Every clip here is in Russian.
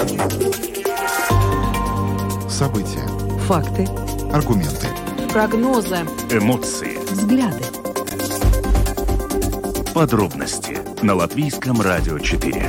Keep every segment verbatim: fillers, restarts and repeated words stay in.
События. Факты. Аргументы. Прогнозы. Эмоции. Взгляды. Подробности на Латвийском радио четыре.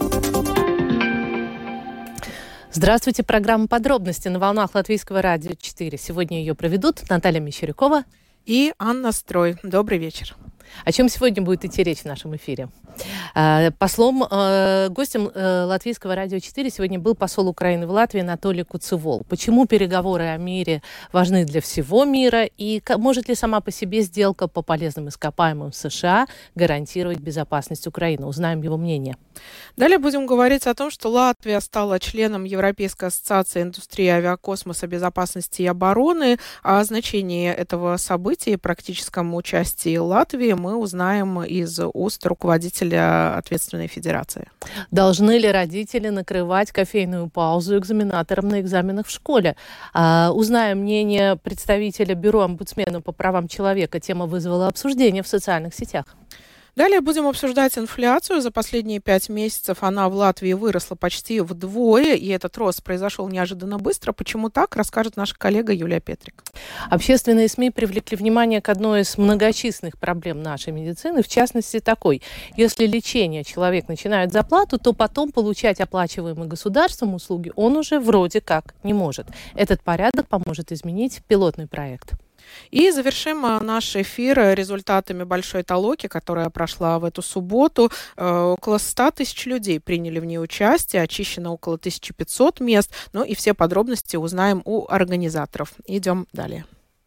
Здравствуйте, программа «Подробности» на волнах Латвийского радио четыре. Сегодня ее проведут Наталья Мещерякова и Анна Строй. Добрый вечер. О чем сегодня будет идти речь в нашем эфире? Послом, гостем Латвийского радио четыре сегодня был посол Украины в Латвии Анатолий Куцевол. Почему переговоры о мире важны для всего мира и может ли сама по себе сделка по полезным ископаемым США гарантировать безопасность Украины? Узнаем его мнение. Далее будем говорить о том, что Латвия стала членом Европейской ассоциации индустрии авиакосмоса, безопасности и обороны. О значении этого события и практическом участии Латвии мы узнаем из уст руководителя ответственной федерации. Должны ли родители накрывать кофейную паузу экзаменаторам на экзаменах в школе? А, узнаем мнение представителя Бюро омбудсмена по правам человека. Тема вызвала обсуждение в социальных сетях. Далее будем обсуждать инфляцию. За последние пять месяцев она в Латвии выросла почти вдвое, и этот рост произошел неожиданно быстро. Почему так, расскажет наша коллега Юлия Петрик. Общественные СМИ привлекли внимание к одной из многочисленных проблем нашей медицины, в частности такой. Если лечение человек начинает за плату, то потом получать оплачиваемые государством услуги он уже вроде как не может. Этот порядок поможет изменить пилотный проект. И завершим наш эфир результатами большой толоки, которая прошла в эту субботу. Около ста тысяч людей приняли в ней участие, очищено около тысяча пятьсот мест. Ну и все подробности узнаем у организаторов. Идем далее.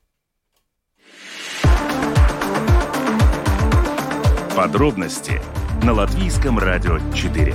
Подробности на Латвийском радио четыре.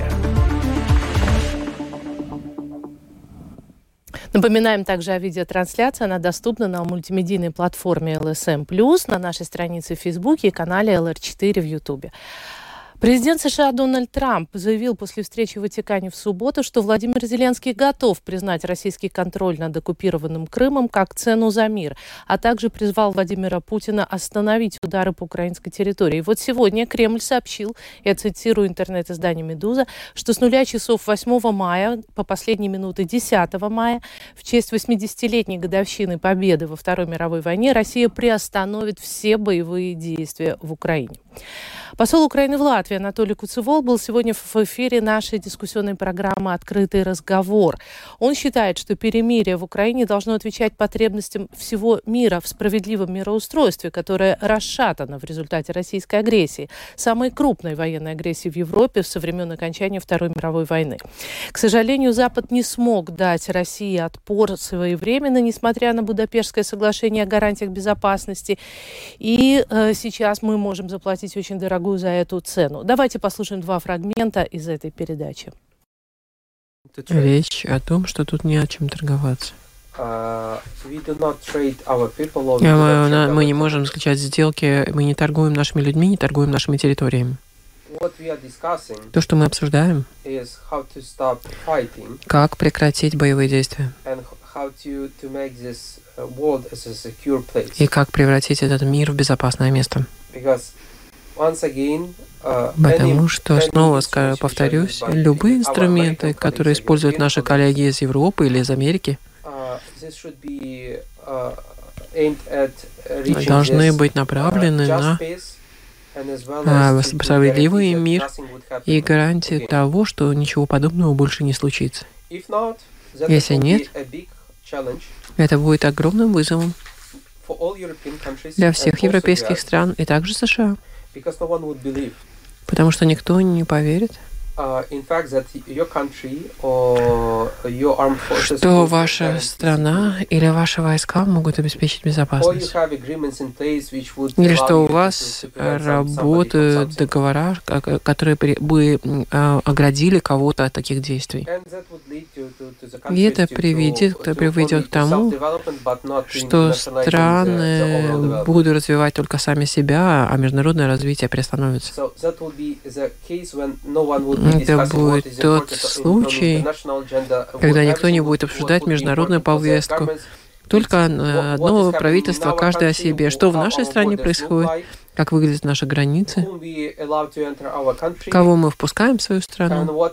Напоминаем также о видеотрансляции. Она доступна на мультимедийной платформе эл эс эм плюс, на нашей странице в Фейсбуке и канале эл эр четыре в Ютубе. Президент США Дональд Трамп заявил после встречи в Ватикане в субботу, что Владимир Зеленский готов признать российский контроль над оккупированным Крымом как цену за мир, а также призвал Владимира Путина остановить удары по украинской территории. И вот сегодня Кремль сообщил, я цитирую интернет-издание «Медуза», что с нуля часов восьмого мая по последние минуты десятого мая в честь восьмидесятилетней годовщины победы во Второй мировой войне Россия приостановит все боевые действия в Украине. Посол Украины в Латвии Анатолий Куцевол был сегодня в эфире нашей дискуссионной программы «Открытый разговор». Он считает, что перемирие в Украине должно отвечать потребностям всего мира в справедливом мироустройстве, которое расшатано в результате российской агрессии, самой крупной военной агрессии в Европе со времен окончания Второй мировой войны. К сожалению, Запад не смог дать России отпор своевременно, несмотря на Будапештское соглашение о гарантиях безопасности. И э, сейчас мы можем заплатить очень дорогую за эту цену. Давайте послушаем два фрагмента из этой передачи. Речь о том, что тут не о чем торговаться. Uh, мы не можем заключать сделки, мы не торгуем нашими людьми, не торгуем нашими территориями. То, что мы обсуждаем, как прекратить боевые действия и как превратить этот мир в безопасное место. Потому что, снова повторюсь, любые инструменты, которые используют наши коллеги из Европы или из Америки, должны быть направлены на справедливый мир и гарантии того, что ничего подобного больше не случится. Если нет, это будет огромным вызовом для всех европейских стран и также США. Потому что никто не поверит, что ваша страна или ваши войска могут обеспечить безопасность. Или что у вас работают договора, которые бы оградили кого-то от таких действий. И это приведет, приведет к тому, что страны будут развивать только сами себя, а международное развитие приостановится. Это будет тот случай, когда никто не будет обсуждать международную повестку, Только одно правительство, каждое о себе. Что в нашей стране происходит? Как выглядят наши границы? Кого мы впускаем в свою страну?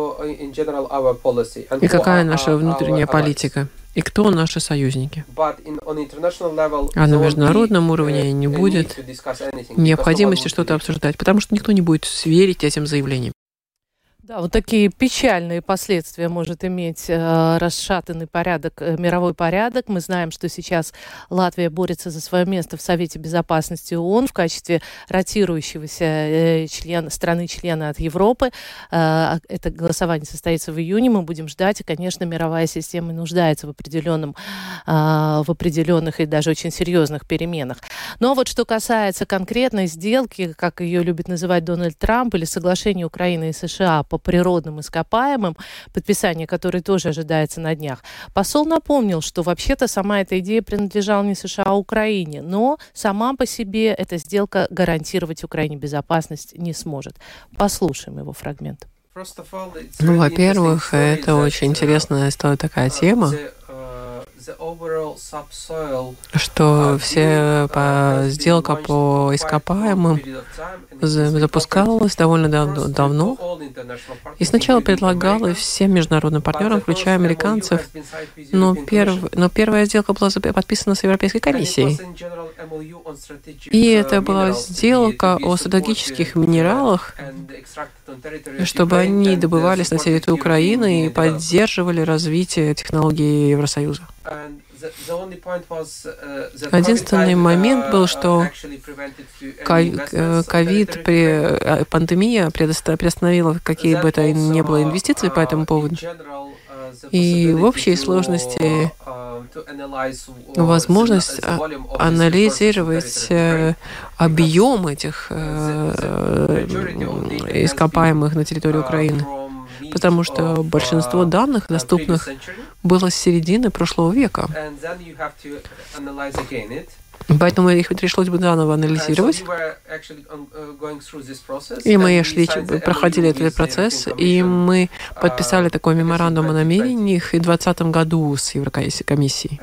И какая наша внутренняя политика? И кто наши союзники? А на международном уровне не будет необходимости что-то обсуждать, потому что никто не будет верить этим заявлениям. Да, вот такие печальные последствия может иметь э, расшатанный порядок, э, мировой порядок. Мы знаем, что сейчас Латвия борется за свое место в Совете Безопасности ООН в качестве ротирующегося э, члена, страны-члена от Европы. Э, это голосование состоится в июне, мы будем ждать. И, конечно, мировая система нуждается в, определенном, э, в определенных и даже очень серьезных переменах. Но вот что касается конкретной сделки, как ее любит называть Дональд Трамп, или соглашения Украины и США по природным ископаемым, подписание которой тоже ожидается на днях. Посол напомнил, что вообще-то сама эта идея принадлежала не США, а Украине, но сама по себе эта сделка гарантировать Украине безопасность не сможет. Послушаем его фрагмент. Ну, во-первых, это очень интересная история, такая тема, что все по, сделка по ископаемым запускалась довольно дав- давно и сначала предлагалась всем международным партнерам, включая американцев, но, перв, но первая сделка была подписана с Европейской комиссией. И это была сделка о стратегических минералах, чтобы они добывались на территории Украины и поддерживали развитие технологий Евросоюза. Единственный момент был, что ковид, пандемия приостановила какие бы то ни было инвестиции по этому поводу. И в общей сложности возможность анализировать объем этих ископаемых на территории Украины, потому что большинство данных, доступных, было с середины прошлого века. Поэтому их пришлось бы заново анализировать. И мы шли, проходили этот процесс, и мы подписали такой меморандум о намерениях в две тысячи двадцатом году с Еврокомиссией.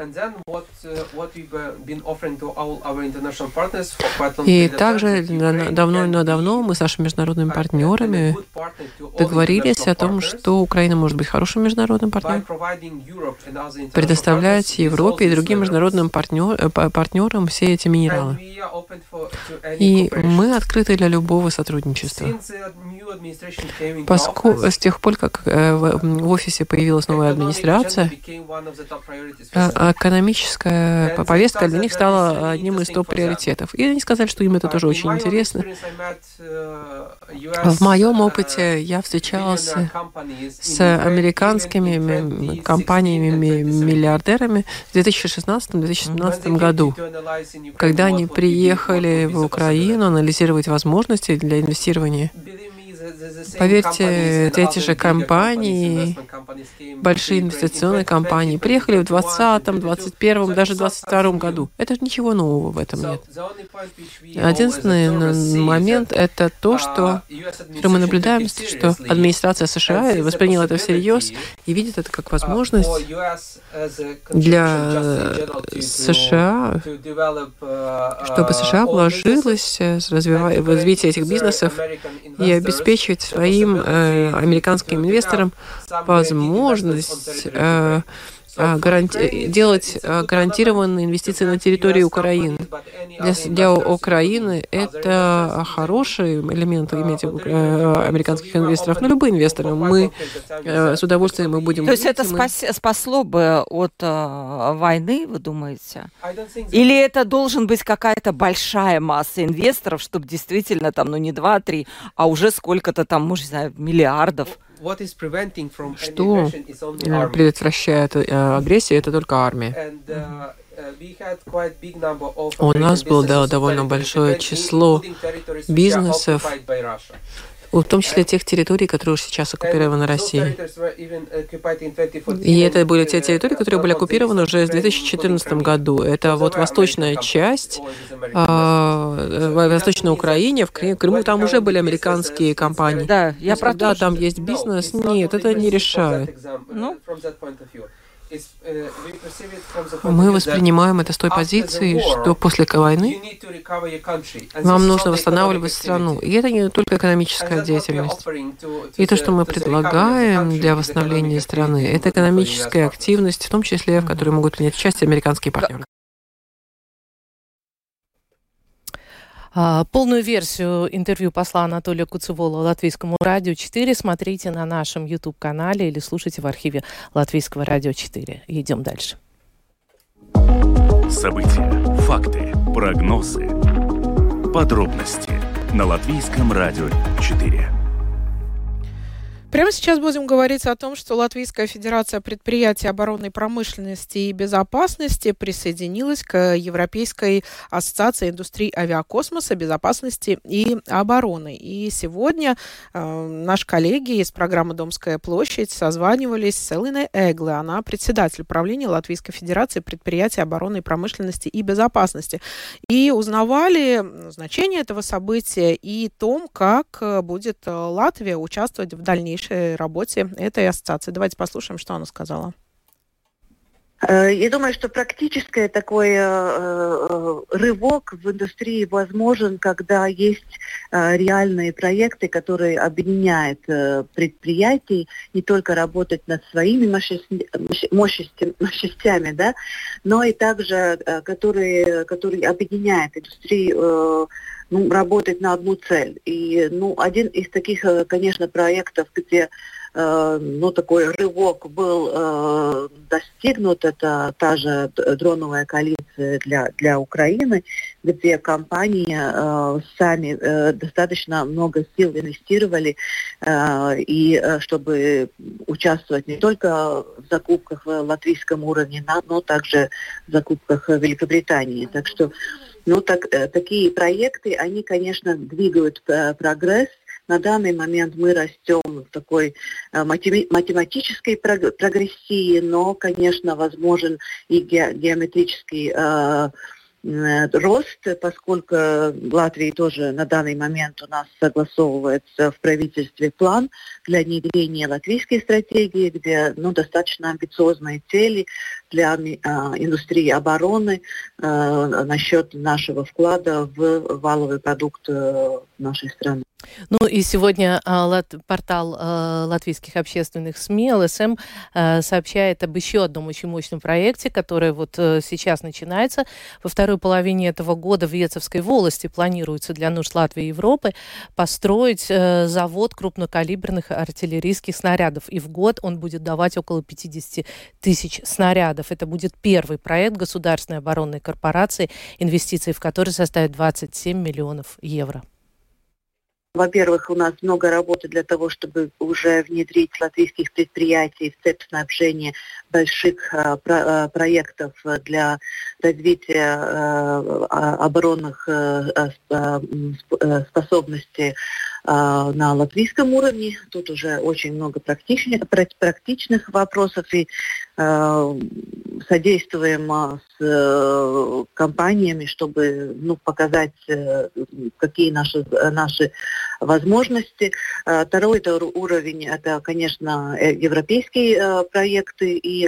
И также давно-давно мы с нашими международными партнерами договорились о том, что Украина может быть хорошим международным партнером, предоставлять Европе и другим международным партнер, партнерам все эти минералы. И мы открыты для любого сотрудничества. Поскольку с тех пор, как в офисе появилась новая администрация, экономическая повестка для них стала одним из топ-приоритетов. И они сказали, что им это тоже очень интересно. В моем опыте я встречался с американскими компаниями-миллиардерами в две тысячи шестнадцатом — две тысячи семнадцатом году, когда они приехали в Украину анализировать возможности для инвестирования. Поверьте, эти же компании, большие инвестиционные компании, приехали в двадцатом, двадцать первом, даже двадцать втором году. Это же ничего нового в этом нет. Единственный момент — это то, что, что мы наблюдаем, что администрация США восприняла это всерьез и видит это как возможность для США, чтобы США вложилась в развитие этих бизнесов и обеспечивать своим э, американским инвесторам возможность э, гаранти- делать гарантированные инвестиции на территории Украины. Для, для Украины это хороший элемент иметь э, американских инвесторов, но любые инвесторы. Мы э, с удовольствием мы будем... То есть это спас, спасло бы от э, войны, вы думаете? Или это должен быть какая-то большая масса инвесторов, чтобы действительно там, ну не два-три, а уже сколько-то там, может, не знаю, миллиардов? Что предотвращает агрессию, это только армия. У нас было довольно большое число бизнесов, в том числе тех территорий, которые уже сейчас оккупированы Россией. И это были те территории, которые были оккупированы уже в две тысячи четырнадцатом году. Это вот восточная часть, э, в Восточной Украине, в Крыму, там уже были американские компании. Да, я про то, там есть бизнес, нет, это не решает. Ну? Мы воспринимаем это с той позиции, что после войны вам нужно восстанавливать страну. И это не только экономическая деятельность. И то, что мы предлагаем для восстановления страны, это экономическая активность, в том числе, в которой могут принять участие американские партнеры. Полную версию интервью посла Анатолия Куцевола Латвийскому радио четыре смотрите на нашем YouTube-канале или слушайте в архиве Латвийского радио четыре. Идем дальше. События, факты, прогнозы, подробности на Латвийском радио четыре. Прямо сейчас будем говорить о том, что Латвийская Федерация предприятий оборонной промышленности и безопасности присоединилась к Европейской ассоциации индустрии авиакосмоса, безопасности и обороны. И сегодня э, наши коллеги из программы «Домская площадь» созванивались с Элиной Эгле. Она председатель правления Латвийской Федерации предприятий оборонной промышленности и безопасности. И узнавали значение этого события и том, как будет Латвия участвовать в дальнейшем работе этой ассоциации. Давайте послушаем, что она сказала. Я думаю, что практически такой э, рывок в индустрии возможен, когда есть э, реальные проекты, которые объединяют э, предприятия, не только работать над своими мощностями, мощностями, да, но и также, э, которые, которые объединяют индустрию, э, ну, работать на одну цель. И, ну, один из таких, конечно, проектов, где э, ну, такой рывок был э, достигнут, это та же дроновая коалиция для, для Украины, где компании э, сами э, достаточно много сил инвестировали, э, и э, чтобы участвовать не только в закупках в латвийском уровне, но также в закупках в Великобритании. Так что Ну, так, такие проекты, они, конечно, двигают э, прогресс. На данный момент мы растем в такой э, математической прогрессии, но, конечно, возможен и ге- геометрический э, э, рост, поскольку в Латвии тоже на данный момент у нас согласовывается в правительстве план для внедрения латвийской стратегии, где ну, достаточно амбициозные цели для э, индустрии обороны э, насчет нашего вклада в валовый продукт э, нашей страны. Ну и сегодня э, лат, портал э, латвийских общественных СМИ эл эс эм э, сообщает об еще одном очень мощном проекте, который вот э, сейчас начинается. Во второй половине этого года в Вецовской волости планируется для нужд Латвии и Европы построить э, завод крупнокалиберных артиллерийских снарядов. И в год он будет давать около пятьдесят тысяч снарядов. Это будет первый проект государственной оборонной корпорации, инвестиции в который составят двадцать семь миллионов евро. Во-первых, у нас много работы для того, чтобы уже внедрить латвийских предприятий в цепь снабжения больших а, про, а, проектов для развития а, оборонных а, а, способностей а, на латвийском уровне. Тут уже очень много практичных, практичных вопросов и а, содействуем а, с а, компаниями, чтобы ну, показать, а, какие наши, наши возможности. Второй это уровень, это, конечно, европейские проекты и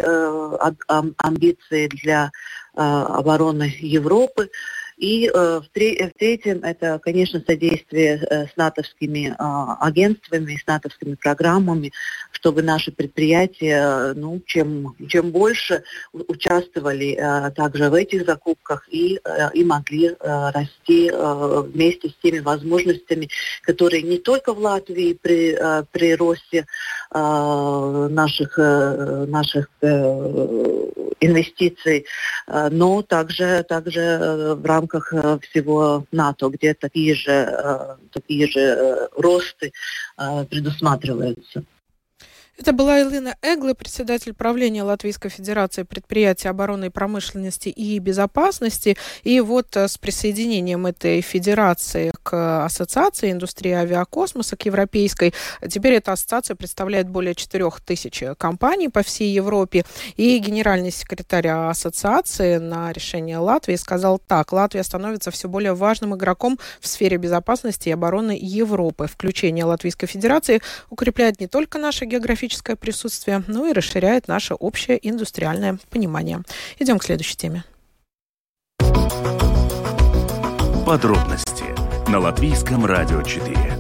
амбиции для обороны Европы. И э, в, тре- в третьем это, конечно, содействие э, с натовскими э, агентствами, с натовскими программами, чтобы наши предприятия, ну, чем, чем больше участвовали э, также в этих закупках и, э, и могли э, расти э, вместе с теми возможностями, которые не только в Латвии при, э, при росте э, наших, э, наших э, инвестиций, э, но также, также в рамках всего НАТО, где такие же, такие же росты предусматриваются. Это была Элина Эгле, председатель правления Латвийской Федерации предприятий оборонной промышленности и безопасности. И вот с присоединением этой федерации к ассоциации индустрии авиакосмоса, к европейской, теперь эта ассоциация представляет более четырех тысяч компаний по всей Европе. И генеральный секретарь ассоциации на решение Латвии сказал так: Латвия становится все более важным игроком в сфере безопасности и обороны Европы. Включение Латвийской Федерации укрепляет не только наши географические географическое присутствие, ну и расширяет наше общее индустриальное понимание. Идем к следующей теме. Подробности на Латвийском радио четыре.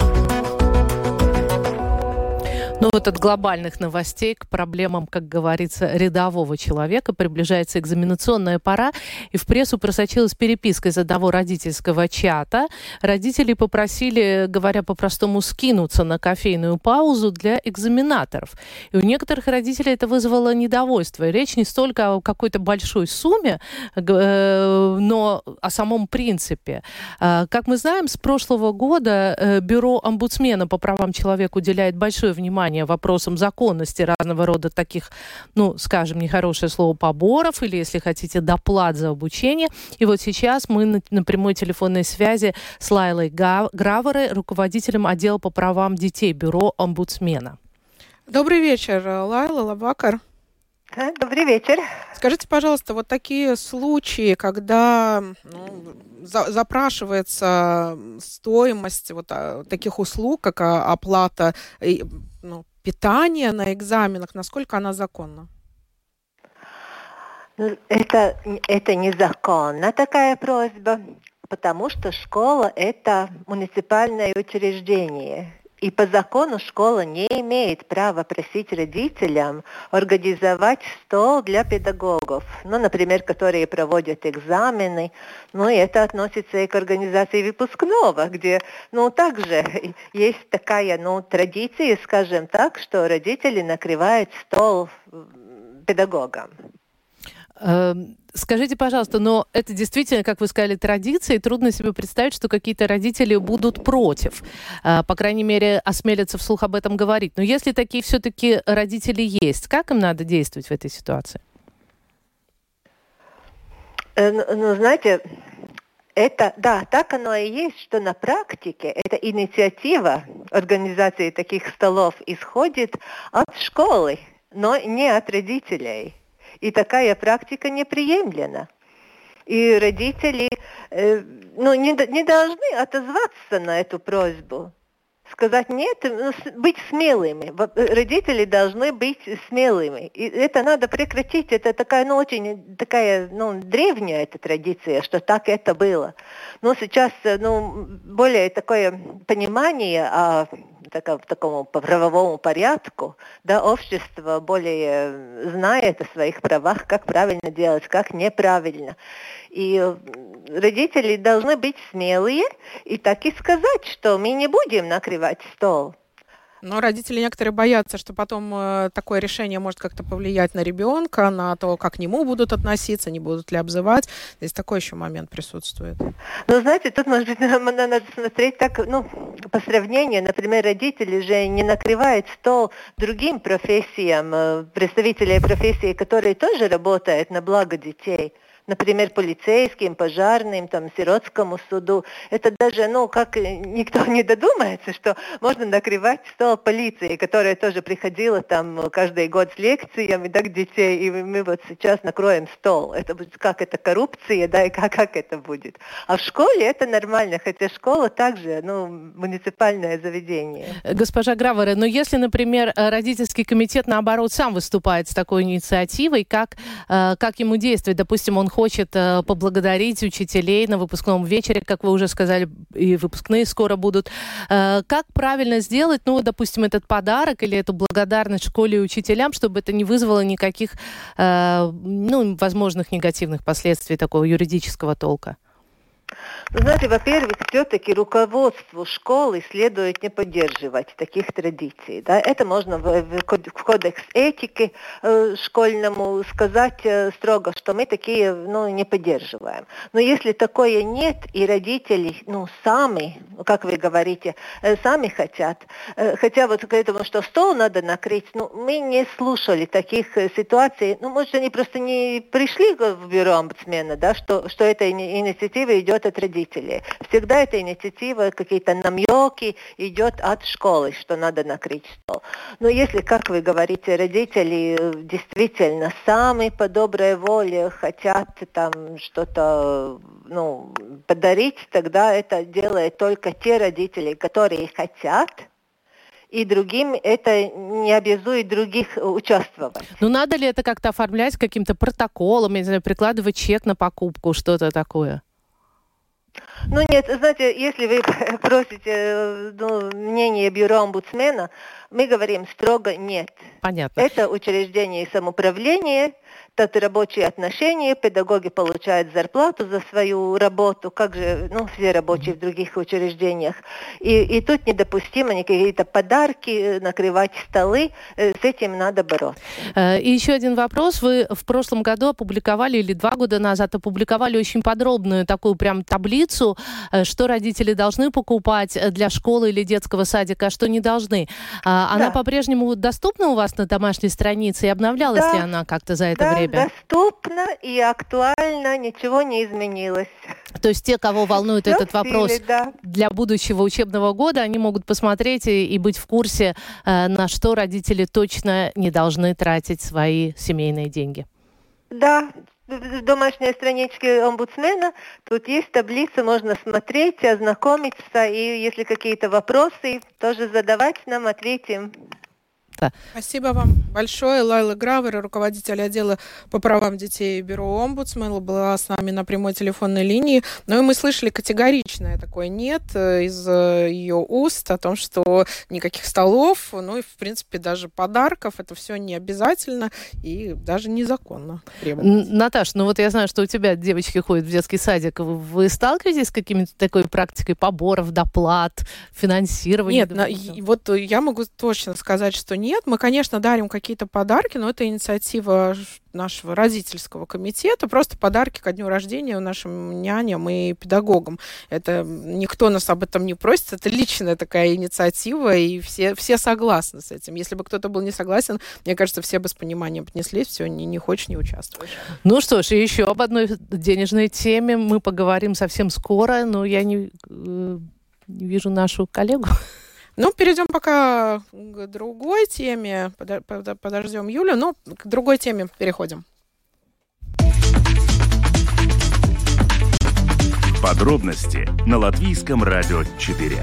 Ну вот от глобальных новостей к проблемам, как говорится, рядового человека приближается экзаменационная пора, и в прессу просочилась переписка из одного родительского чата. Родители попросили, говоря по-простому, скинуться на кофейную паузу для экзаменаторов. И у некоторых родителей это вызвало недовольство. И речь не столько о какой-то большой сумме, но о самом принципе. Как мы знаем, с прошлого года Бюро омбудсмена по правам человека уделяет большое внимание вопросам законности разного рода таких, ну, скажем, нехорошее слово, поборов или, если хотите, доплат за обучение. И вот сейчас мы на, на прямой телефонной связи с Лайлой Граверой, руководителем отдела по правам детей Бюро омбудсмена. Добрый вечер, Лайла, лабвакар. Добрый вечер. Скажите, пожалуйста, вот такие случаи, когда ну, за, запрашивается стоимость вот а, таких услуг, как а, оплата и, ну, питания на экзаменах, насколько она законна? Это, это незаконно, такая просьба, потому что школа – это муниципальное учреждение. И по закону школа не имеет права просить родителям организовать стол для педагогов, ну, например, которые проводят экзамены. Ну, и это относится и к организации выпускного, где, ну, также есть такая, ну, традиция, скажем так, что родители накрывают стол педагогам. Скажите, пожалуйста, но это действительно, как вы сказали, традиция, и трудно себе представить, что какие-то родители будут против. По крайней мере, осмелятся вслух об этом говорить. Но если такие все-таки родители есть, как им надо действовать в этой ситуации? Ну, ну знаете, это, да, так оно и есть, что на практике эта инициатива организации таких столов исходит от школы, но не от родителей. И такая практика неприемлема. И родители э, ну, не, не должны отозваться на эту просьбу. Сказать нет, ну, быть смелыми. Родители должны быть смелыми. И это надо прекратить. Это такая, ну, очень такая, ну, древняя эта традиция, что так это было. Но сейчас, ну, более такое понимание о такому, такому правовому порядку, да, общество более знает о своих правах, как правильно делать, как неправильно. И родители должны быть смелые и так и сказать, что мы не будем накрывать стол. Но родители некоторые боятся, что потом э, такое решение может как-то повлиять на ребенка, на то, как к нему будут относиться, не будут ли обзывать. Здесь такой еще момент присутствует. Ну, знаете, тут, может быть, надо смотреть так, ну, по сравнению. Например, родители же не накрывают стол другим профессиям, представителей профессии, которые тоже работают на благо детей. Например, полицейским, пожарным, там, сиротскому суду. Это даже, ну, как никто не додумается, что можно накрывать стол полиции, которая тоже приходила там каждый год с лекциями, да, к детей, и мы вот сейчас накроем стол. Это будет, как это коррупция, да, и как, как это будет. А в школе это нормально, хотя школа также, ну, муниципальное заведение. Госпожа Гравера, но если, например, родительский комитет, наоборот, сам выступает с такой инициативой, как, как ему действовать? Допустим, он хочет э, поблагодарить учителей на выпускном вечере, как вы уже сказали, и выпускные скоро будут. Э, как правильно сделать, ну, допустим, этот подарок или эту благодарность школе и учителям, чтобы это не вызвало никаких, э, ну, возможных негативных последствий такого юридического толка? Знаете, во-первых, все-таки руководству школы следует не поддерживать таких традиций. Да? Это можно в, в кодекс этики э, школьному сказать э, строго, что мы такие, ну, не поддерживаем. Но если такое нет, и родители, ну, сами, как вы говорите, э, сами хотят, э, хотя вот к этому, что стол надо накрыть, ну, мы не слушали таких э, ситуаций. Ну, может, они просто не пришли в бюро омбудсмена, да, что, что эта инициатива идет от родителей. Всегда эта инициатива, какие-то намеки идет от школы, что надо накрыть стол. Но если, как вы говорите, родители действительно сами по доброй воле хотят там что-то, ну, подарить, тогда это делают только те родители, которые хотят, и другим это не обязует других участвовать. Ну, надо ли это как-то оформлять каким-то протоколом, я не знаю, прикладывать чек на покупку, что-то такое? Ну нет, знаете, если вы просите ну, мнение бюро омбудсмена, мы говорим строго нет. Понятно. Это учреждение самоуправления, это рабочие отношения, педагоги получают зарплату за свою работу, как же, ну, все рабочие в других учреждениях. И, и тут недопустимо какие-то подарки, накрывать столы, с этим надо бороться. И еще один вопрос. Вы в прошлом году опубликовали, или два года назад опубликовали очень подробную такую прям таблицу, что родители должны покупать для школы или детского садика, а что не должны. Она да. по-прежнему доступна у вас на домашней странице, и обновлялась да. ли она как-то за это да, время? Да, доступна и актуальна, ничего не изменилось. То есть те, кого волнует Все этот вопрос силе, да. для будущего учебного года, они могут посмотреть и, и быть в курсе, э, на что родители точно не должны тратить свои семейные деньги. Да, в домашней страничке омбудсмена тут есть таблица, можно смотреть, ознакомиться, и если какие-то вопросы, тоже задавать нам, ответим. Да. Спасибо вам большое. Лайла Гравер, руководитель отдела по правам детей бюро омбудсмена, была с нами на прямой телефонной линии. Ну и мы слышали категоричное такое «нет» из ее уст о том, что никаких столов, ну и, в принципе, даже подарков, это все не обязательно и даже незаконно требовать. Наташ, ну вот я знаю, что у тебя девочки ходят в детский садик. Вы сталкиваетесь с какими-то такой практикой поборов, доплат, финансирования? Нет, на, вот я могу точно сказать, что нет. Нет, мы, конечно, дарим какие-то подарки, но это инициатива нашего родительского комитета, просто подарки ко дню рождения нашим няням и педагогам. Это никто нас об этом не просит, это личная такая инициатива, и все, все согласны с этим. Если бы кто-то был не согласен, мне кажется, все бы с пониманием отнеслись, все, не, не хочешь, не участвуешь. Ну что ж, и еще об одной денежной теме мы поговорим совсем скоро, но я не, не вижу нашу коллегу. Ну, перейдем пока к другой теме. Подождем Юлю, но к другой теме переходим. Подробности на Латвийском радио четыре.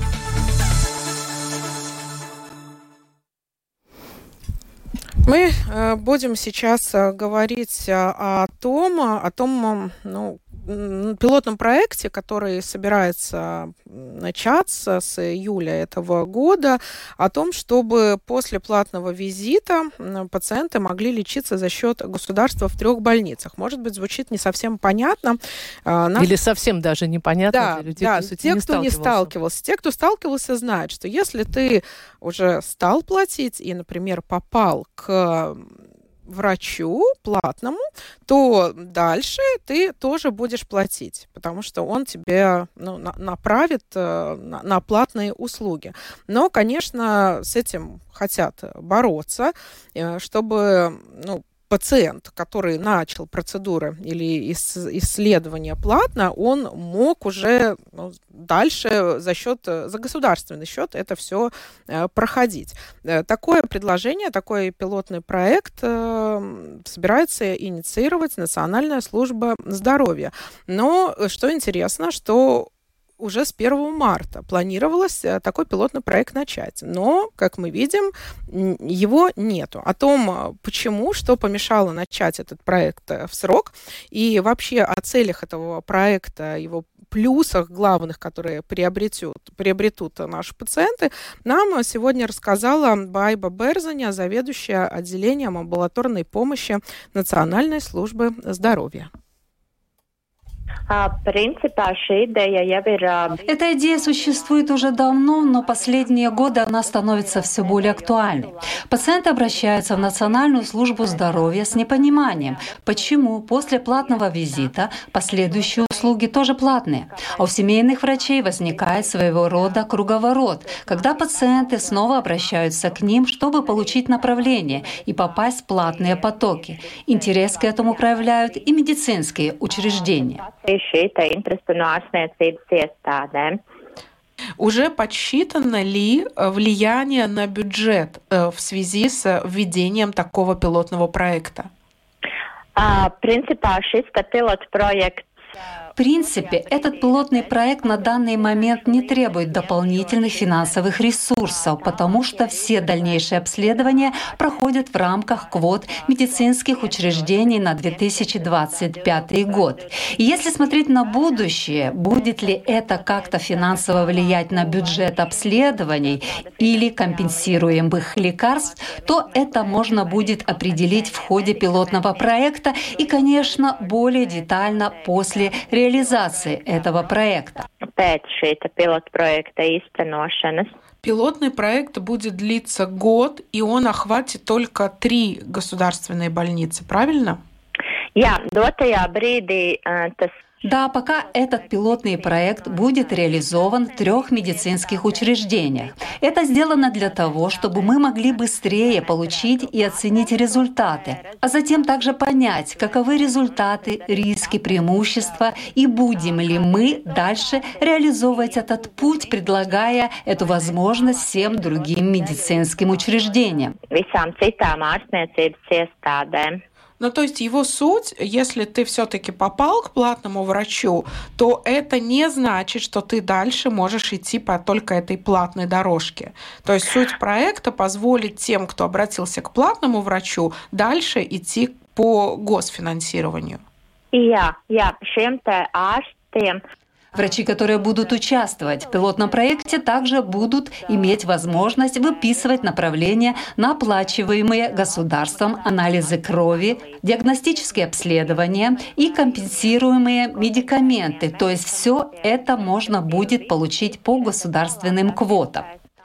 Мы э, будем сейчас э, говорить э, о том, о том, ну, пилотном проекте, который собирается начаться с июля этого года, о том, чтобы после платного визита пациенты могли лечиться за счет государства в трех больницах. Может быть, звучит не совсем понятно. Нам... Или совсем даже непонятно да, для людей, да, кто, те, не кто не сталкивался. Те, кто сталкивался, знают, что если ты уже стал платить и, например, попал к врачу платному, то дальше ты тоже будешь платить, потому что он тебе ну, на, направит э, на, на платные услуги. Но, конечно, с этим хотят бороться, э, чтобы ну, пациент, который начал процедуры или исследования платно, он мог уже ну, дальше за счет, за государственный счет это все э, проходить. Э, такое предложение, такой пилотный проект э, собирается инициировать Национальная служба здоровья. Но что интересно, что уже с первого марта планировалось такой пилотный проект начать. Но, как мы видим, его нету. О том, почему, что помешало начать этот проект в срок, и вообще о целях этого проекта, его плюсах главных, которые приобретут, приобретут наши пациенты, нам сегодня рассказала Байба Берзаня, заведующая отделением амбулаторной помощи Национальной службы здоровья. Эта идея существует уже давно, но последние годы она становится все более актуальной. Пациенты обращаются в Национальную службу здоровья с непониманием, почему после платного визита последующие услуги тоже платные. А у семейных врачей возникает своего рода круговорот, когда пациенты снова обращаются к ним, чтобы получить направление и попасть в платные потоки. Интерес к этому проявляют и медицинские учреждения. Уже подсчитано ли влияние на бюджет в связи с введением такого пилотного проекта? принципе, этот пилотный проект на данный момент не требует дополнительных финансовых ресурсов, потому что все дальнейшие обследования проходят в рамках квот медицинских учреждений на две тысячи двадцать пятый год. И если смотреть на будущее, будет ли это как-то финансово влиять на бюджет обследований или компенсируемых лекарств, то это можно будет определить в ходе пилотного проекта и, конечно, более детально после реализации этого проекта. Пилотный проект будет длиться год, и он охватит только три государственные больницы, правильно? Да, пока этот пилотный проект будет реализован в трех медицинских учреждениях. Это сделано для того, чтобы мы могли быстрее получить и оценить результаты, а затем также понять, каковы результаты, риски, преимущества и будем ли мы дальше реализовывать этот путь, предлагая эту возможность всем другим медицинским учреждениям. Ну, то есть его суть, если ты все-таки попал к платному врачу, то это не значит, что ты дальше можешь идти по только этой платной дорожке. То есть суть проекта позволит тем, кто обратился к платному врачу, дальше идти по госфинансированию. Jā, jā, šiem te ārstiem. Врачи, которые будут участвовать в пилотном проекте, также будут иметь возможность выписывать направления на оплачиваемые государством анализы крови, диагностические обследования и компенсируемые медикаменты. То есть все это можно будет получить по государственным квотам.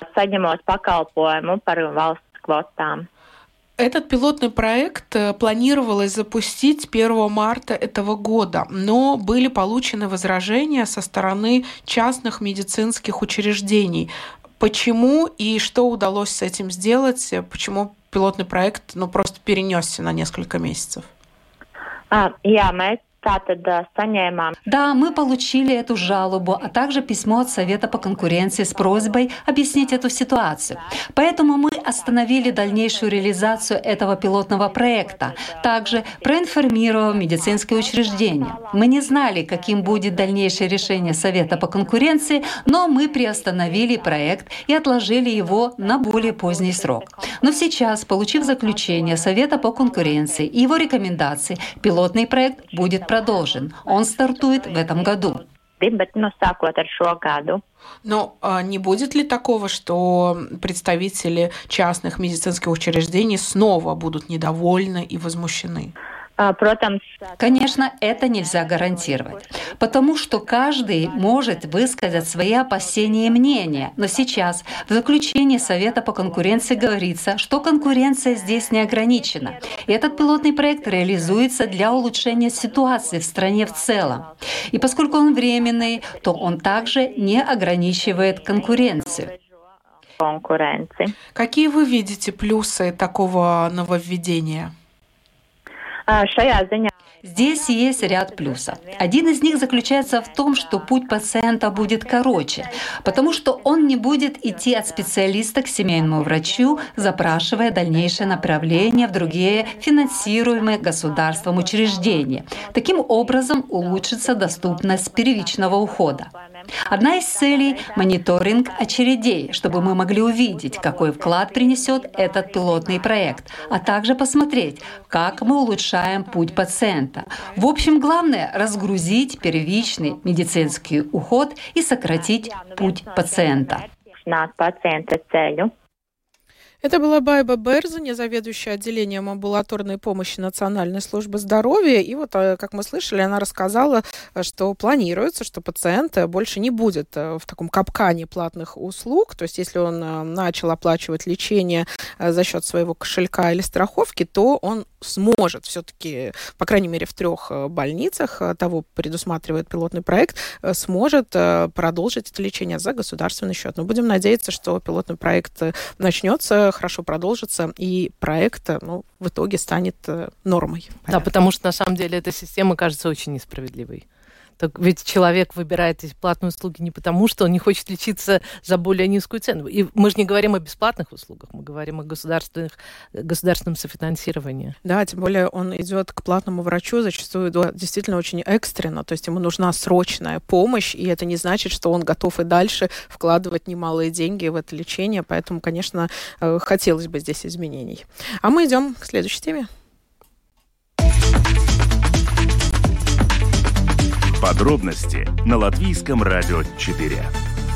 Этот пилотный проект планировалось запустить первого марта этого года, но были получены возражения со стороны частных медицинских учреждений. Почему и что удалось с этим сделать? Почему пилотный проект ну, просто перенесся на несколько месяцев? А, я, мы Да, мы получили эту жалобу, а также письмо от Совета по конкуренции с просьбой объяснить эту ситуацию. Поэтому мы остановили дальнейшую реализацию этого пилотного проекта, также проинформировав медицинские учреждения. Мы не знали, каким будет дальнейшее решение Совета по конкуренции, но мы приостановили проект и отложили его на более поздний срок. Но сейчас, получив заключение Совета по конкуренции и его рекомендации, пилотный проект будет продолжен. Он стартует в этом году. Но а не будет ли такого, что представители частных медицинских учреждений снова будут недовольны и возмущены? Конечно, это нельзя гарантировать, потому что каждый может высказать свои опасения и мнения. Но сейчас в заключении Совета по конкуренции говорится, что конкуренция здесь не ограничена. И этот пилотный проект реализуется для улучшения ситуации в стране в целом. И поскольку он временный, то он также не ограничивает конкуренцию. Какие вы видите плюсы такого нововведения? Здесь есть ряд плюсов. Один из них заключается в том, что путь пациента будет короче, потому что он не будет идти от специалиста к семейному врачу, запрашивая дальнейшее направление в другие финансируемые государством учреждения. Таким образом улучшится доступность первичного ухода. Одна из целей – мониторинг очередей, чтобы мы могли увидеть, какой вклад принесет этот пилотный проект, а также посмотреть, как мы улучшаем путь пациента. В общем, главное – разгрузить первичный медицинский уход и сократить путь пациента. Это была Байба Берзаня, заведующая отделением амбулаторной помощи Национальной службы здоровья. И вот, как мы слышали, она рассказала, что планируется, что пациент больше не будет в таком капкане платных услуг. То есть, если он начал оплачивать лечение за счет своего кошелька или страховки, то он сможет все-таки, по крайней мере, в трех больницах, того предусматривает пилотный проект, сможет продолжить это лечение за государственный счет. Но будем надеяться, что пилотный проект начнется, хорошо продолжится, и проект ну, в итоге станет нормой. Да, потому что на самом деле эта система кажется очень несправедливой. Так ведь человек выбирает эти платные услуги не потому, что он не хочет лечиться за более низкую цену. И мы же не говорим о бесплатных услугах, мы говорим о государственных, государственном софинансировании. Да, тем более он идет к платному врачу зачастую действительно очень экстренно, то есть ему нужна срочная помощь, и это не значит, что он готов и дальше вкладывать немалые деньги в это лечение, поэтому, конечно, хотелось бы здесь изменений. А мы идем к следующей теме. Подробности на Латвийском радио четыре.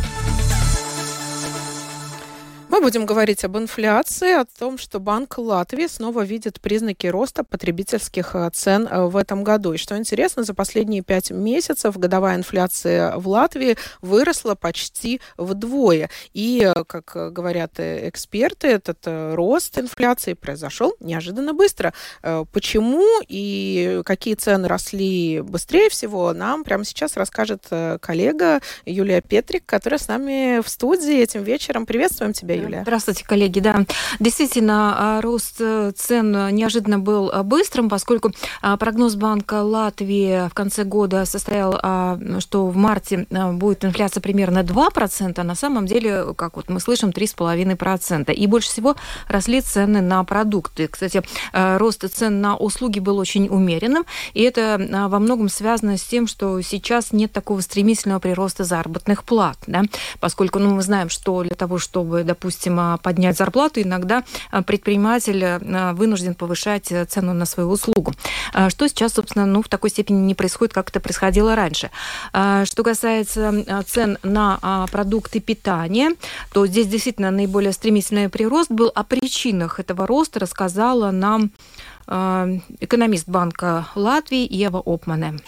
Мы будем говорить об инфляции, о том, что Банк Латвии снова видит признаки роста потребительских цен в этом году. И что интересно, за последние пять месяцев годовая инфляция в Латвии выросла почти вдвое. И, как говорят эксперты, этот рост инфляции произошел неожиданно быстро. Почему и какие цены росли быстрее всего, нам прямо сейчас расскажет коллега Юлия Петрик, которая с нами в студии этим вечером. Приветствуем тебя, Юлия. Здравствуйте, коллеги. Да, действительно, рост цен неожиданно был быстрым, поскольку прогноз Банка Латвии в конце года состоял, что в марте будет инфляция примерно два процента, а на самом деле, как вот мы слышим, три целых пять десятых процента. И больше всего росли цены на продукты. Кстати, рост цен на услуги был очень умеренным, и это во многом связано с тем, что сейчас нет такого стремительного прироста заработных плат, да? Поскольку ну, мы знаем, что для того, чтобы, допустим, поднять зарплату, иногда предприниматель вынужден повышать цену на свою услугу. Что сейчас, собственно, ну, в такой степени не происходит, как это происходило раньше. Что касается цен на продукты питания, то здесь действительно наиболее стремительный прирост был. О причинах этого роста рассказала нам экономист Банка Латвии Ева Опмане.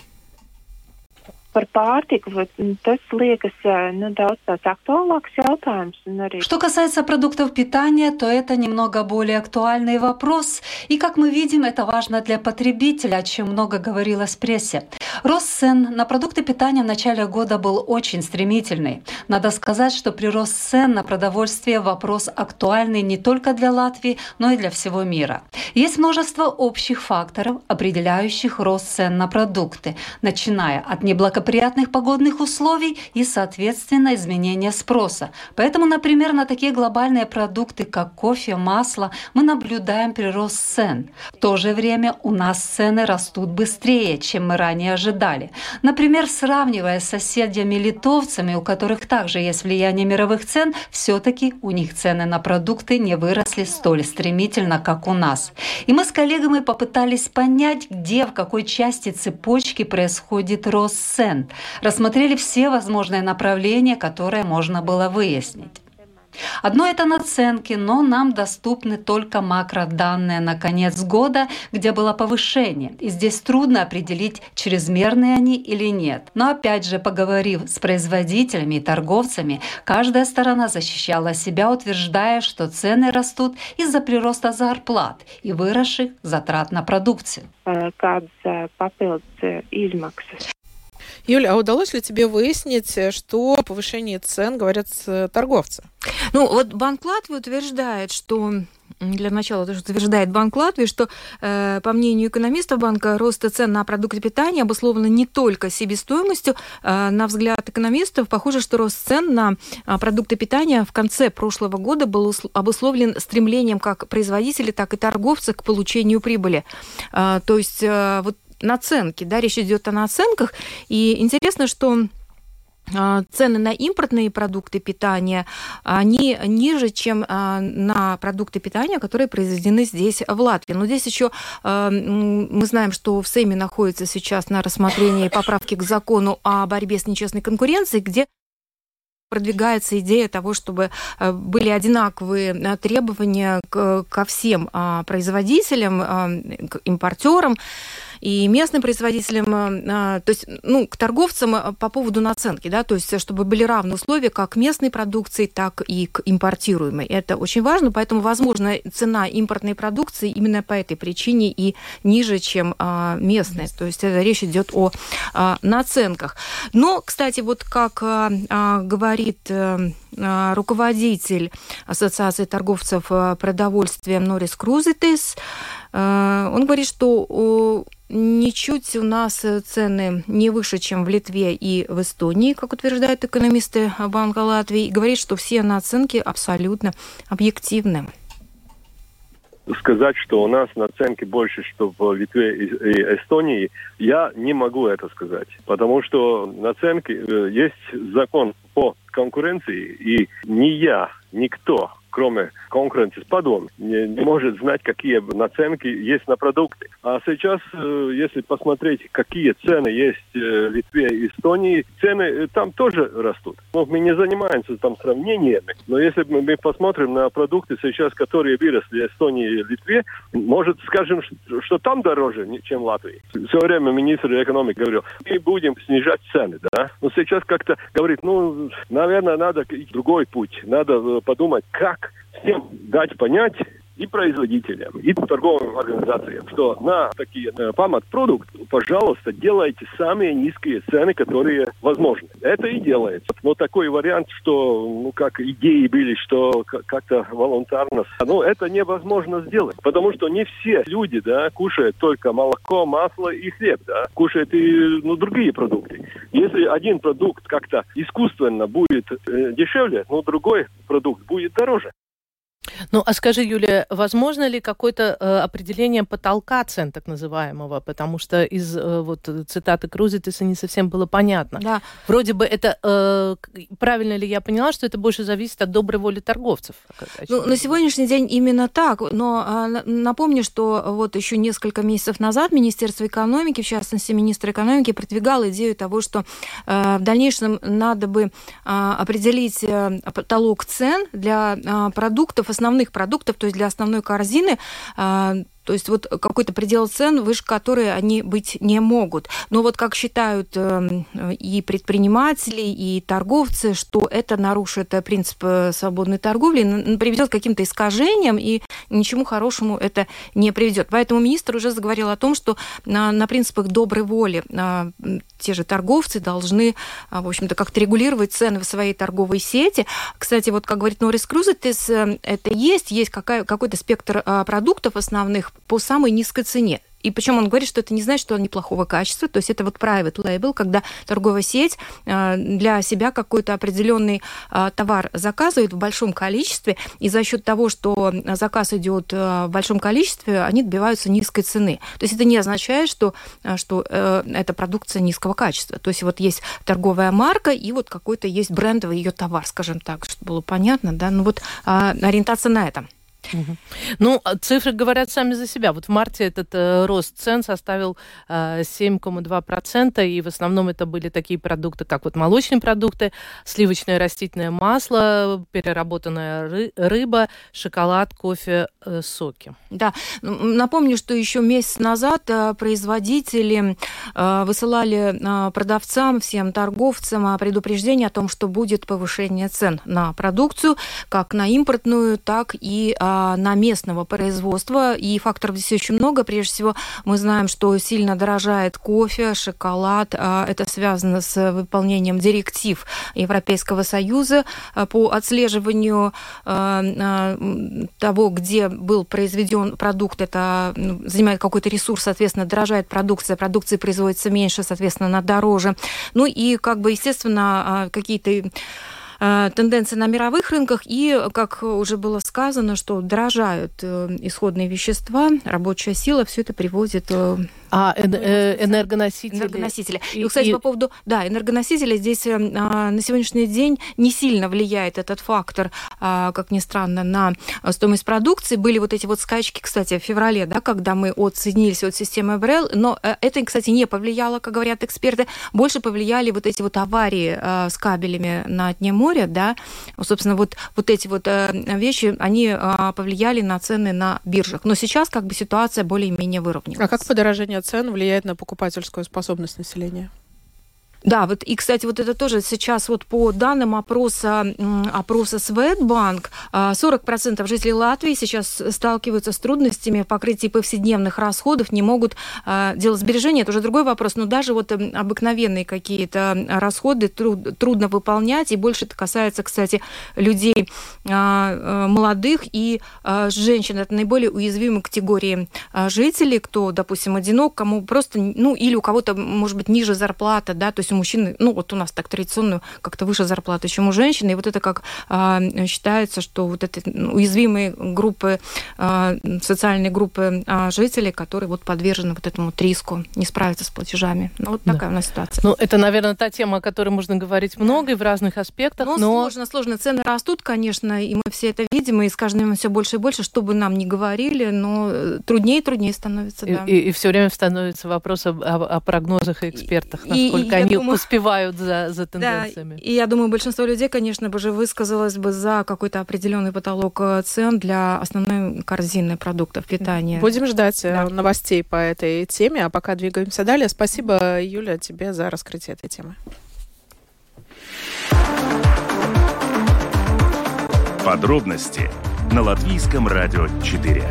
Что касается продуктов питания, то это немного более актуальный вопрос. И, как мы видим, это важно для потребителя, о чем много говорилось в прессе. Рост цен на продукты питания в начале года был очень стремительный. Надо сказать, что прирост цен на продовольствие – вопрос актуальный не только для Латвии, но и для всего мира. Есть множество общих факторов, определяющих рост цен на продукты, начиная от неблагоприятных благоприятных погодных условий и, соответственно, изменения спроса. Поэтому, например, на такие глобальные продукты, как кофе, масло, мы наблюдаем прирост цен. В то же время у нас цены растут быстрее, чем мы ранее ожидали. Например, сравнивая с соседями-литовцами, у которых также есть влияние мировых цен, все-таки у них цены на продукты не выросли столь стремительно, как у нас. И мы с коллегами попытались понять, где, в какой части цепочки происходит рост цен. Рассмотрели все возможные направления, которые можно было выяснить. Одно это наценки, но нам доступны только макроданные на конец года, где было повышение. И здесь трудно определить, чрезмерные они или нет. Но опять же, поговорив с производителями и торговцами, каждая сторона защищала себя, утверждая, что цены растут из-за прироста зарплат и выросших затрат на продукцию. Юля, а удалось ли тебе выяснить, что о повышении цен говорят торговцы? Ну, вот Банк Латвии утверждает, что для начала то, что утверждает Банк Латвии, что, э, по мнению экономистов банка, рост цен на продукты питания обусловлен не только себестоимостью. Э, на взгляд экономистов, похоже, что рост цен на продукты питания в конце прошлого года был обусловлен стремлением как производителей, так и торговцев к получению прибыли. Э, то есть э, вот наценки, да, речь идет о наценках. И интересно, что цены на импортные продукты питания, они ниже, чем на продукты питания, которые произведены здесь, в Латвии. Но здесь еще мы знаем, что в Сейме находится сейчас на рассмотрении поправки к закону о борьбе с нечестной конкуренцией, где продвигается идея того, чтобы были одинаковые требования ко всем производителям, к импортерам и местным производителям, то есть, ну, к торговцам по поводу наценки, да, то есть, чтобы были равные условия как к местной продукции, так и к импортируемой. Это очень важно, поэтому, возможно, цена импортной продукции именно по этой причине и ниже, чем местная. То есть, речь идет о наценках. Но, кстати, вот как говорит руководитель Ассоциации торговцев продовольствием Норис Крузитис. Он говорит, что ничуть у нас цены не выше, чем в Литве и в Эстонии, как утверждают экономисты Банка Латвии, и говорит, что все наценки абсолютно объективны. Сказать, что у нас наценки больше, что в Литве и Эстонии, я не могу это сказать. Потому что наценки, есть закон по конкуренции, и ни я, никто, кроме конкуренции с подом, не, не может знать, какие наценки есть на продукты. А сейчас, если посмотреть, какие цены есть в Литве и Эстонии, цены там тоже растут. Но мы не занимаемся там сравнениями, но если мы посмотрим на продукты сейчас, которые выросли в Эстонии и Литве, может, скажем, что, что там дороже, чем в Латвии. Все время министр экономики говорил, мы будем снижать цены, да? Но сейчас как-то говорит, ну, наверное, надо другой путь. Надо подумать, как всем дать понять и производителям, и торговым организациям, что на такие памат-продукты, пожалуйста, делайте самые низкие цены, которые возможны. Это и делается. Но такой вариант, что, ну, как идеи были, что как-то волонтарно, ну, это невозможно сделать. Потому что не все люди, да, кушают только молоко, масло и хлеб, да, кушают и, ну, другие продукты. Если один продукт как-то искусственно будет э, дешевле, но другой продукт будет дороже. Ну, а скажи, Юлия, возможно ли какое-то э, определение потолка цен, так называемого? Потому что из э, вот цитаты Крузитиса не совсем было понятно. Да. Вроде бы это, э, правильно ли я поняла, что это больше зависит от доброй воли торговцев? Ну, на сегодняшний день именно так. Но э, напомню, что вот еще несколько месяцев назад Министерство экономики, в частности, министр экономики, продвигал идею того, что э, в дальнейшем надо бы э, определить э, потолок цен для э, продуктов, основных продуктов, то есть для основной корзины, то есть вот какой-то предел цен, выше которой они быть не могут. Но вот как считают и предприниматели, и торговцы, что это нарушит принцип свободной торговли, приведет к каким-то искажениям, и ничему хорошему это не приведет. Поэтому министр уже заговорил о том, что на, на принципах доброй воли те же торговцы должны, в общем-то, как-то регулировать цены в своей торговой сети. Кстати, вот как говорит Норис Крузитис, это есть, есть какая, какой-то спектр продуктов основных по самой низкой цене. И причем он говорит, что это не значит, что они плохого качества. То есть это вот private label, когда торговая сеть для себя какой-то определенный товар заказывает в большом количестве, и за счет того, что заказ идет в большом количестве, они добиваются низкой цены. То есть это не означает, что, что это продукция низкого качества. То есть вот есть торговая марка, и вот какой-то есть брендовый ее товар, скажем так, чтобы было понятно, да. Ну вот ориентация на это. Угу. Ну, цифры говорят сами за себя. Вот в марте этот э, рост цен составил э, семь целых два десятых процента, и в основном это были такие продукты, как вот молочные продукты, сливочное растительное масло, переработанная ры- рыба, шоколад, кофе, э, соки. Да, напомню, что еще месяц назад э, производители э, высылали э, продавцам, всем торговцам предупреждение о том, что будет повышение цен на продукцию, как на импортную, так и э, на местного производства, и факторов здесь очень много. Прежде всего, мы знаем, что сильно дорожает кофе, шоколад. Это связано с выполнением директив Европейского Союза по отслеживанию того, где был произведен продукт. Это занимает какой-то ресурс, соответственно, дорожает продукция, продукции производится меньше, соответственно, она дороже. Ну и, как бы, естественно, какие-то тенденции на мировых рынках, и, как уже было сказано, что дорожают исходные вещества, рабочая сила, все это приводит... А энергоносители? Энергоносители. И, и, кстати, и... по поводу... Да, энергоносители здесь а, на сегодняшний день не сильно влияет этот фактор, а, как ни странно, на стоимость продукции. Были вот эти вот скачки, кстати, в феврале, да, когда мы отсоединились от системы ЭБРЕЛ, но это, кстати, не повлияло, как говорят эксперты, больше повлияли вот эти вот аварии а, с кабелями на дне моря, да, собственно, вот, вот эти вот а, вещи, они а, повлияли на цены на биржах. Но сейчас как бы ситуация более-менее выровнялась. А как подорожание цен влияет на покупательскую способность населения? Да, вот и, кстати, вот это тоже сейчас вот по данным опроса, опроса Светбанк, сорок процентов жителей Латвии сейчас сталкиваются с трудностями в покрытии повседневных расходов, не могут делать сбережения, это уже другой вопрос, но даже вот обыкновенные какие-то расходы труд, трудно выполнять, и больше это касается, кстати, людей молодых и женщин. Это наиболее уязвимые категории жителей, кто, допустим, одинок, кому просто, ну, или у кого-то, может быть, ниже зарплата, да, то есть у мужчин, ну, вот у нас так традиционно как-то выше зарплата, чем у женщин, и вот это как а, считается, что вот это уязвимые группы, а, социальные группы а, жителей, которые вот подвержены вот этому риску не справиться с платежами. Ну, вот такая да. у нас ситуация. Ну, это, наверное, та тема, о которой можно говорить много и в разных аспектах, но... но... Сложно, сложно. Цены растут, конечно, и мы все это видим, и с каждым днем все больше и больше, что бы нам ни говорили, но труднее и труднее становится, и, да. И, и все время становится вопрос о, о, о прогнозах и экспертах, насколько и, и они думаю... успевают за, за тенденциями. Да, и я думаю, большинство людей, конечно бы же, высказалось бы за какой-то определенный потолок цен для основной корзины продуктов питания. Будем ждать да. новостей по этой теме, а пока двигаемся далее. Спасибо, Юля, тебе за раскрытие этой темы. Подробности на Латвийском радио четыре.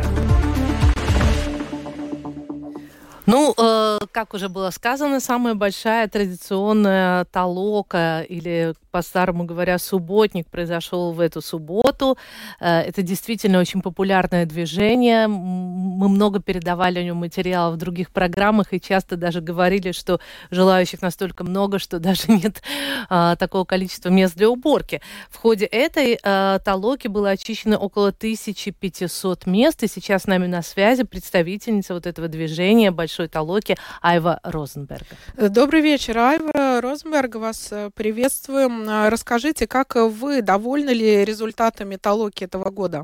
Ну, э, как уже было сказано, самая большая традиционная толока, или, по-старому говоря, субботник, произошел в эту субботу. Э, это действительно очень популярное движение. Мы много передавали о нем материалов в других программах и часто даже говорили, что желающих настолько много, что даже нет э, такого количества мест для уборки. В ходе этой э, толоки было очищено около тысяча пятьсот мест, и сейчас с нами на связи представительница вот этого движения большой толоки Айва Розенберга. Добрый вечер, Айва Розенберга, вас приветствуем. Расскажите, как вы, довольны ли результатами толоки этого года?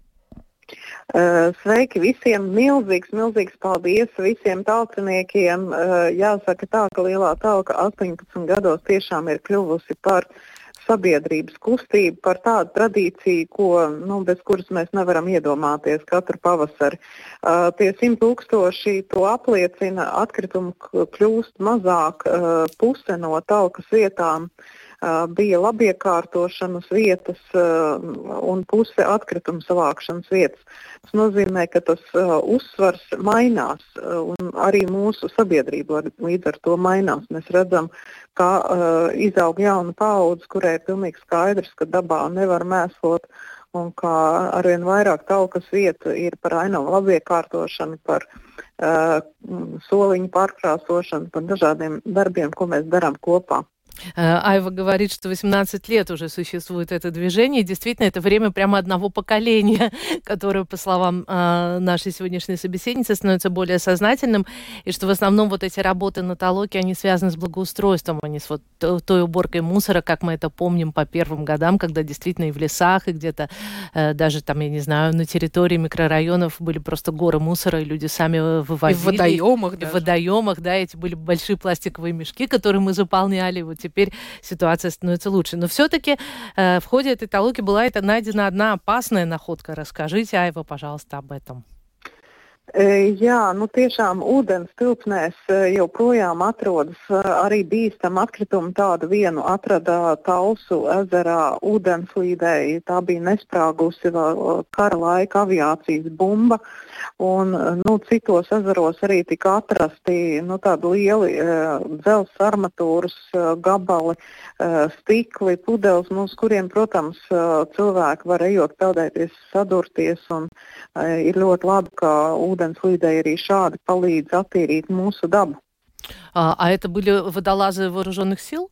Sveiki visiem, milzīgs, milzīgs paldies visiem tauciniekiem. Jāsaka tā, ka lielā tauka astoņpadsmit gados tiešām ir kļuvusi par sabiedrības kustību, par tādu tradīciju, ko, nu, bez kuras mēs nevaram iedomāties katru pavasari. Uh, tie simt tūkstoši to apliecina, atkritumu kļūst mazāk, uh, puse no talkas vietām uh, bija labiekārtošanas vietas uh, un puse atkritumu savākšanas vietas. Tas nozīmē, ka tas uh, uzsvars mainās uh, un arī mūsu sabiedrība līdz ar to mainās. Mēs redzam, kā uh, izaug jauna paudze, kurai ir pilnīgi skaidrs, ka dabā nevar mēslot un kā arvien vairāk talkas vietu ir par ainavu labiekārtošanu, par uh, soliņu pārkrāsošanu, par dažādiem darbiem, ko mēs darām kopā. Айва говорит, что восемнадцать лет уже существует это движение. Действительно, это время прямо одного поколения, которое, по словам э, нашей сегодняшней собеседницы, становится более сознательным. И что в основном вот эти работы на толоке, они связаны с благоустройством, а не с вот той уборкой мусора, как мы это помним по первым годам, когда действительно и в лесах, и где-то э, даже там, я не знаю, на территории микрорайонов были просто горы мусора, и люди сами вывозили. И в водоемах. И в водоемах, да, эти были большие пластиковые мешки, которые мы заполняли. Вот теперь ситуация становится лучше. Но все-таки э, в ходе этой толоки была это найдена одна опасная находка. Расскажите, Айва, пожалуйста, об этом. Jā, nu tiešām ūdens tilpnēs joprojām atrodas arī bīstama atkrituma. Tādu vienu atrada Talsu ezerā ūdenslīdē. Tā bija nesprāgusi kara laika aviācijas bumba. Un nu, citos ezeros arī tika atrasti nu, tādi lieli uh, dzelzs armatūras uh, gabali, uh, stikli, pudeles, nu, uz kuriem, protams, uh, cilvēki var ejot peldēties, sadurties. Un, uh, ir ļoti labi, ka ūdenslīdē arī šādi palīdz attīrīt mūsu dabu. А, а это были водолазы вооруженных сил?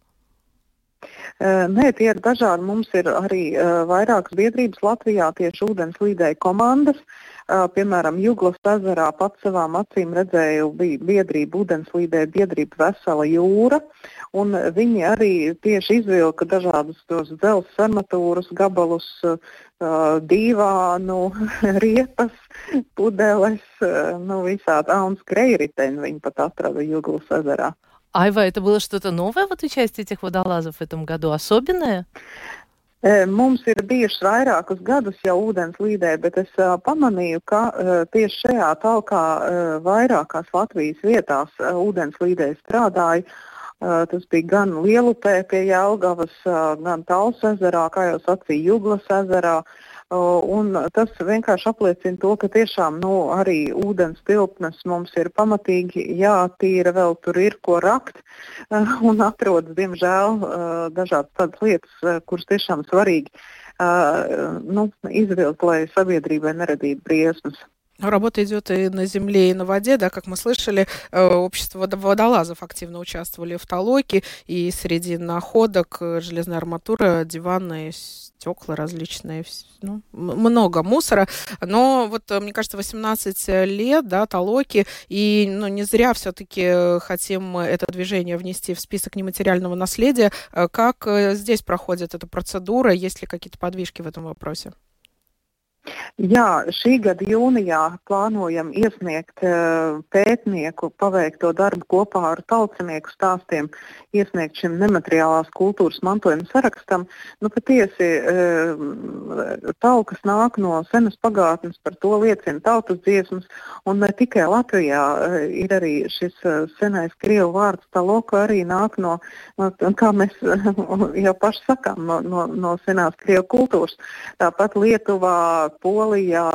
Uh, nē, tie ir dažādi. Mums ir arī uh, vairākas biedrības Latvijā tieši ūdenslīdēji komandas. Uh, piemēram, Juglas ezerā pats savām acīm redzēju, bija biedrība ūdenslīdē, biedrība Vesela jūra, un viņi arī tieši izvilka dažādus tos dzelzs armatūras gabalus, uh, dīvānu, riepas, pudeles, uh, nu visādi auns grejriteņi viņi pat atrada Juglas ezerā. Айва, это было что-то новое, вот участие этих водолазов в этом году, особенное? Mums ir bijušas vairākus gadus jau ūdenslīdē, bet es uh, pamanīju, ka uh, tieši šajā talkā uh, vairākās Latvijas vietās uh, ūdenslīdē strādāja Tas bija gan Lielupē pie Jelgavas, gan Tals ezerā, kā jau sacīja, Juglas ezerā. Un tas vienkārši apliecina to, ka tiešām nu, arī ūdens tilpnes mums ir pamatīgi jātīra, vēl tur ir ko rakt un atrodas, diemžēl, dažādas tādas lietas, kuras tiešām svarīgi nu, изvilkt, lai sabiedrībai neradītu briesmas. Работа идет и на земле, и на воде, да, как мы слышали, общество водолазов активно участвовали в толоке, и среди находок железная арматура, диваны, стекла различные, ну, много мусора. Но вот, мне кажется, восемнадцать лет, да, толоки, и ну, не зря все-таки хотим это движение внести в список нематериального наследия. Как здесь проходит эта процедура? Есть ли какие-то подвижки в этом вопросе? Jā, šī gada jūnijā plānojam iesniegt uh, pētnieku paveikto darbu kopā ar tautsnieku stāstiem, iesniegt šim nemateriālās kultūras mantojuma sarakstam. Nu, patiesi, uh, talkas nāk no senas pagātnes, par to liecina tautas dziesmas, un ne tikai Latvijā uh, ir arī šis uh, senais krievu vārds taloka, arī nāk no, no kā mēs uh, jau paši sakām, no, no, no senās krievu kultūras. Tāpat Lietuvā, Polijā,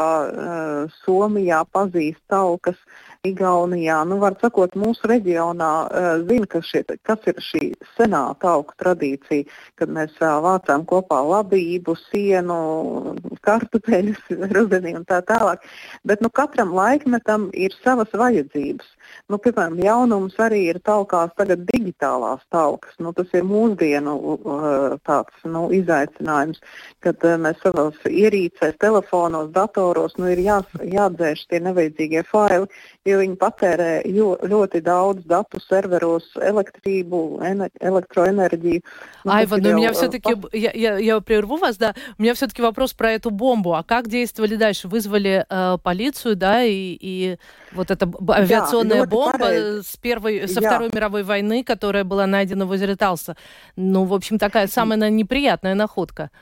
Somijā pazīst talkas, Igaunijā. Nu, var sakot, mūsu reģionā zina, ka šie, kas ir šī senā talku tradīcija, kad mēs vācām kopā labību, sienu, kartupeļus, rudenī un tā tālāk. Bet nu, katram laikmetam ir savas vajadzības. Nu, piemēram, jaunums arī ir talkās tagad digitālās talkas. Nu, tas ir mūsdienu tāds nu, izaicinājums, kad mēs savās ierīcēs, telefonos, datoros nu, ir jā, jādzēš tie nevajadzīgie faili, jo viņi patērē jo, ļoti daudz datu серверos, электрибу, электроэнергию. Ну, Айва, но у меня все-таки, я, я, я прерву вас, да, у меня все-таки вопрос про эту бомбу. А как действовали дальше? Вызвали э, полицию, да, и, и вот эта авиационная да, бомба с первой, со Я. Второй мировой войны, которая была найдена в озере Талса. Ну, в общем, такая самая неприятная находка.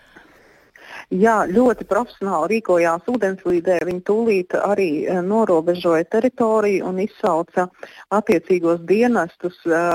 Jā, ļoti profesionāli rīkojās ūdenslīdē. Viņi tūlīt arī norobežoja teritoriju un izsauca attiecīgos dienestus,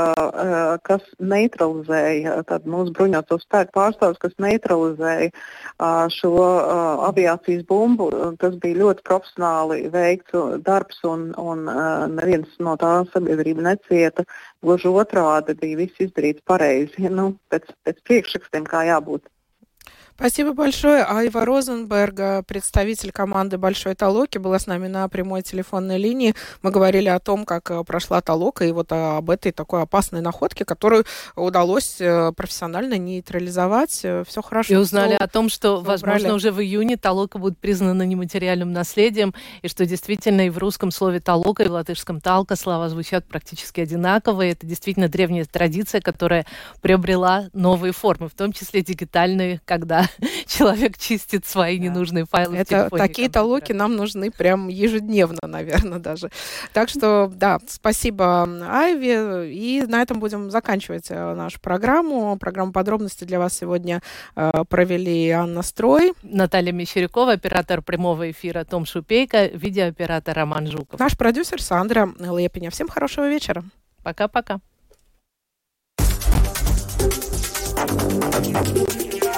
kas neutralizēja, tad mūsu bruņoto spēku pārstāvs, kas neutralizēja šo aviācijas bumbu. Tas bija ļoti profesionāli veikts darbs un, un neviens no tā sabiedrība necieta. Gluži otrādi bija viss izdarīts pareizi, nu, pēc, pēc priekšrakstiem, kā jābūt. Спасибо большое. Айва Розенберг, представитель команды «Большой Толоки», была с нами на прямой телефонной линии. Мы говорили о том, как прошла толока и вот об этой такой опасной находке, которую удалось профессионально нейтрализовать. Все хорошо. И узнали о том, что, возможно, уже в июне толока будет признана нематериальным наследием, и что действительно и в русском слове «толока», и в латышском «талка» слова звучат практически одинаково. И это действительно древняя традиция, которая приобрела новые формы, в том числе дигитальные, когда человек чистит свои ненужные файлы Это, в телефоне. Такие толоки нам нужны прям ежедневно, наверное, даже. Так что, да, спасибо Айве. И на этом будем заканчивать нашу программу. Программу подробности для вас сегодня э, провели Анна Строй, Наталья Мещерякова, оператор прямого эфира Том Шупейко, видеооператор Роман Жуков. Наш продюсер Сандра Лепиня. Всем хорошего вечера. Пока-пока.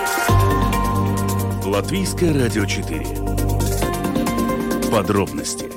Латвийское радио четыре. Подробности